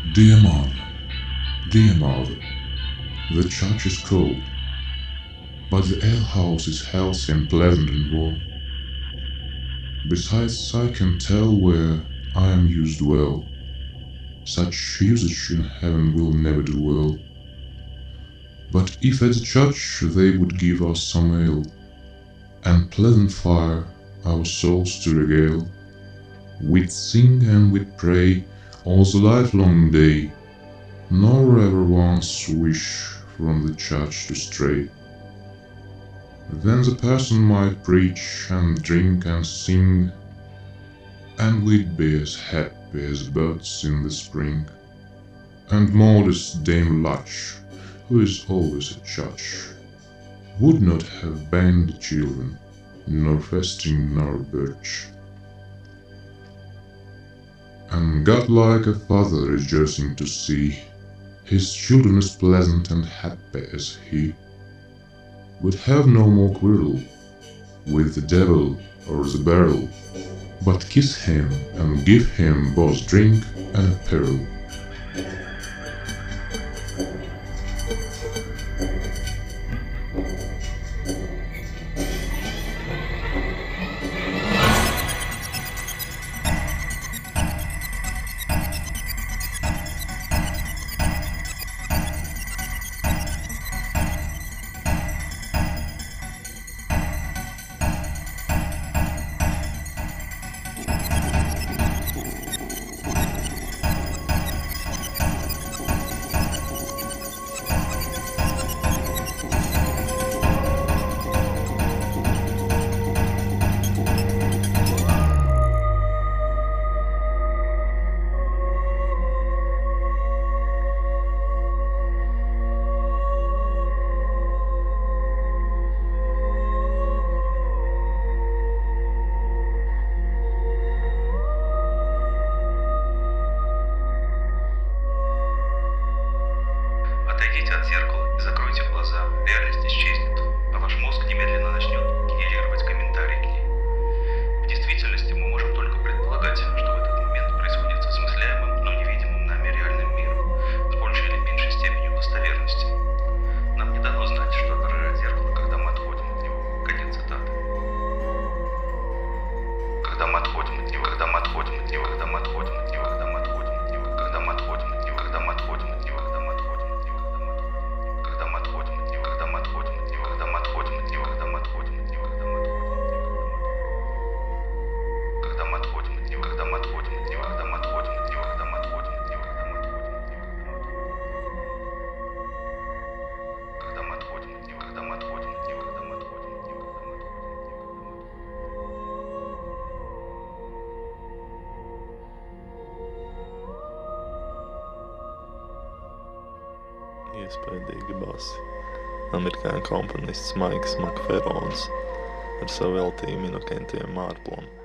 Dear mother, dear mother, the church is cold, but the alehouse is healthy and pleasant and warm. Besides, I can tell where I am used well. Such usage in heaven will never do well. But if at the church they would give us some ale, and pleasant fire our souls to regale, we'd sing and we'd pray all the livelong day, nor ever once wish from the church to stray. Then the parson might preach and drink and sing, and we'd be as happy as birds in the spring. And modest Dame Lutch, who is always at church, would not have banged the children, nor fasting nor birch. And God like a father rejoicing to see his children as pleasant and happy as he, would have no more quarrel with the devil or the barrel, but kiss him and give him both drink and apparel. Отойдите от зеркала и закройте глаза. Реальность исчезнет, а ваш мозг немедленно начнет генерировать комментарии к ней. В действительности мы можем только предполагать, что в этот момент происходит с осмысляемым, но невидимым нами реальным миром, с большей или меньшей степенью достоверности. Нам не дано знать, что отражает зеркало, когда мы отходим от него. Конец цитаты. Когда мы отходим от него, когда мы отходим от него, когда мы отходим от него, когда мы отходим от него, когда мы отходим от него, когда мы отходим от него, когда мы отходим от него, когда мы отходим от него, когда мы отходим от него, когда мы отходим от него, когда мы отходим от него, когда мы отходим от него, когда мы отходим от него, когда мы отходим от него, когда мы отходим от него, когда мы отходим от него, когда мы отходим от него, когда мы отходим от него, когда мы отходим от него. Iespaidīgi basi. Amerikāņu komponists Maiks Makferons ar savu veltījumu Inokentiem Mārplam.